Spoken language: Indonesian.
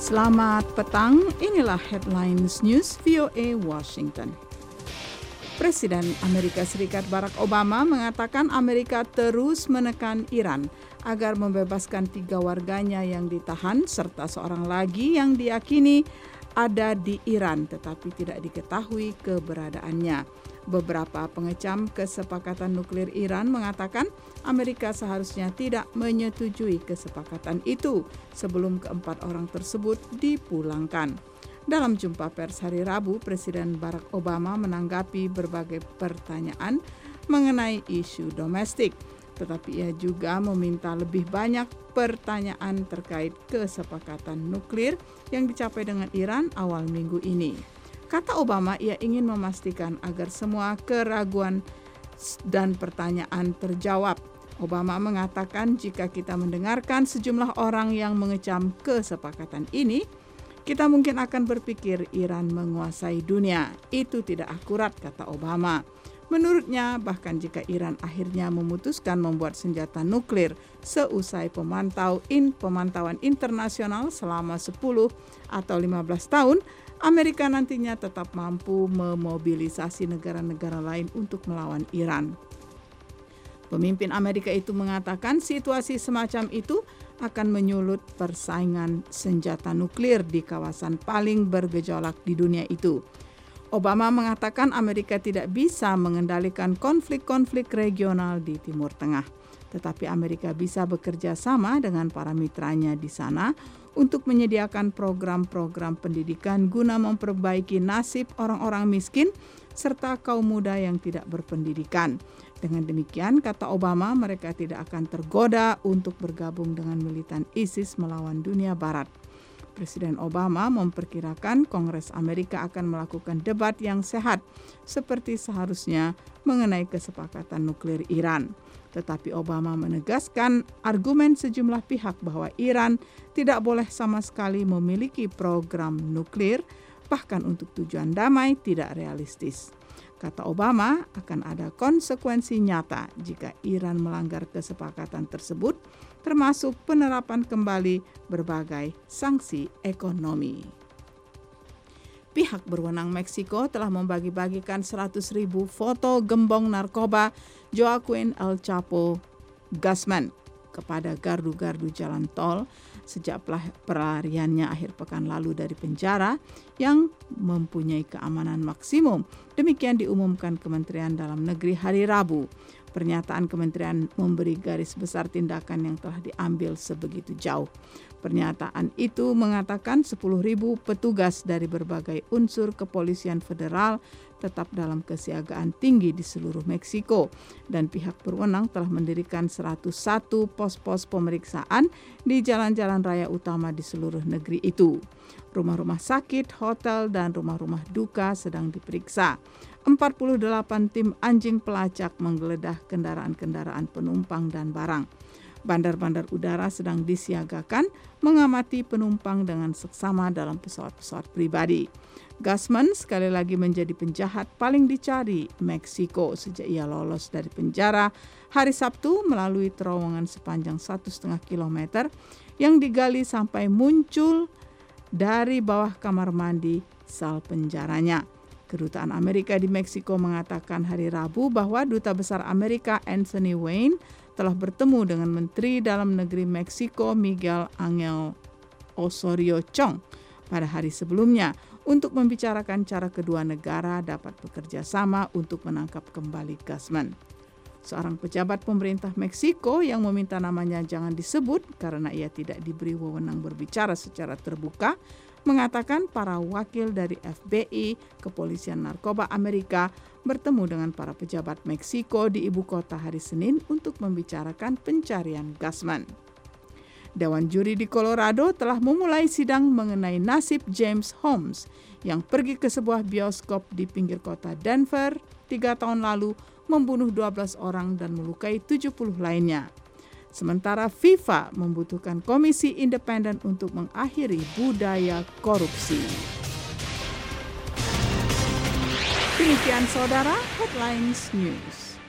Selamat petang, inilah Headlines News VOA Washington. Presiden Amerika Serikat Barack Obama mengatakan Amerika terus menekan Iran agar membebaskan 3 warganya yang ditahan serta seorang lagi yang diyakini ada di Iran tetapi tidak diketahui keberadaannya. Beberapa pengecam kesepakatan nuklir Iran mengatakan Amerika seharusnya tidak menyetujui kesepakatan itu sebelum keempat orang tersebut dipulangkan. Dalam jumpa pers hari Rabu, Presiden Barack Obama menanggapi berbagai pertanyaan mengenai isu domestik, tetapi ia juga meminta lebih banyak pertanyaan terkait kesepakatan nuklir yang dicapai dengan Iran awal minggu ini. Kata Obama, ia ingin memastikan agar semua keraguan dan pertanyaan terjawab. Obama mengatakan jika kita mendengarkan sejumlah orang yang mengecam kesepakatan ini, kita mungkin akan berpikir Iran menguasai dunia. Itu tidak akurat, kata Obama. Menurutnya, bahkan jika Iran akhirnya memutuskan membuat senjata nuklir seusai pemantauan internasional selama 10 atau 15 tahun, Amerika nantinya tetap mampu memobilisasi negara-negara lain untuk melawan Iran. Pemimpin Amerika itu mengatakan situasi semacam itu akan menyulut persaingan senjata nuklir di kawasan paling bergejolak di dunia itu. Obama mengatakan Amerika tidak bisa mengendalikan konflik-konflik regional di Timur Tengah, tetapi Amerika bisa bekerja sama dengan para mitranya di sana untuk menyediakan program-program pendidikan guna memperbaiki nasib orang-orang miskin serta kaum muda yang tidak berpendidikan. Dengan demikian, kata Obama, mereka tidak akan tergoda untuk bergabung dengan militan ISIS melawan dunia barat. Presiden Obama memperkirakan Kongres Amerika akan melakukan debat yang sehat seperti seharusnya mengenai kesepakatan nuklir Iran. Tetapi Obama menegaskan argumen sejumlah pihak bahwa Iran tidak boleh sama sekali memiliki program nuklir, bahkan untuk tujuan damai tidak realistis. Kata Obama, akan ada konsekuensi nyata jika Iran melanggar kesepakatan tersebut, termasuk penerapan kembali berbagai sanksi ekonomi. Pihak berwenang Meksiko telah membagi-bagikan 100.000 foto gembong narkoba Joaquin El Chapo Guzman kepada gardu-gardu jalan tol sejak pelariannya akhir pekan lalu dari penjara yang mempunyai keamanan maksimum. Demikian diumumkan Kementerian Dalam Negeri hari Rabu. Pernyataan kementerian memberi garis besar tindakan yang telah diambil sebegitu jauh. Pernyataan itu mengatakan 10.000 petugas dari berbagai unsur kepolisian federal tetap dalam kesiagaan tinggi di seluruh Meksiko dan pihak berwenang telah mendirikan 101 pos-pos pemeriksaan di jalan-jalan raya utama di seluruh negeri itu. Rumah-rumah sakit, hotel, dan rumah-rumah duka sedang diperiksa. 48 tim anjing pelacak menggeledah kendaraan-kendaraan penumpang dan barang. Bandar-bandar udara sedang disiagakan mengamati penumpang dengan seksama dalam pesawat-pesawat pribadi. Guzman sekali lagi menjadi penjahat paling dicari Meksiko sejak ia lolos dari penjara hari Sabtu melalui terowongan sepanjang 1,5 kilometer yang digali sampai muncul dari bawah kamar mandi sel penjaranya. Kedutaan Amerika di Meksiko mengatakan hari Rabu bahwa Duta Besar Amerika Anthony Wayne telah bertemu dengan Menteri Dalam Negeri Meksiko Miguel Angel Osorio Chong pada hari sebelumnya untuk membicarakan cara kedua negara dapat bekerja sama untuk menangkap kembali Guzman. Seorang pejabat pemerintah Meksiko yang meminta namanya jangan disebut karena ia tidak diberi wewenang berbicara secara terbuka, mengatakan para wakil dari FBI, Kepolisian Narkoba Amerika, bertemu dengan para pejabat Meksiko di ibu kota hari Senin untuk membicarakan pencarian Guzman. Dewan juri di Colorado telah memulai sidang mengenai nasib James Holmes yang pergi ke sebuah bioskop di pinggir kota Denver 3 tahun lalu, membunuh 12 orang dan melukai 70 lainnya. Sementara FIFA membutuhkan komisi independen untuk mengakhiri budaya korupsi. Demikian saudara, Headlines News.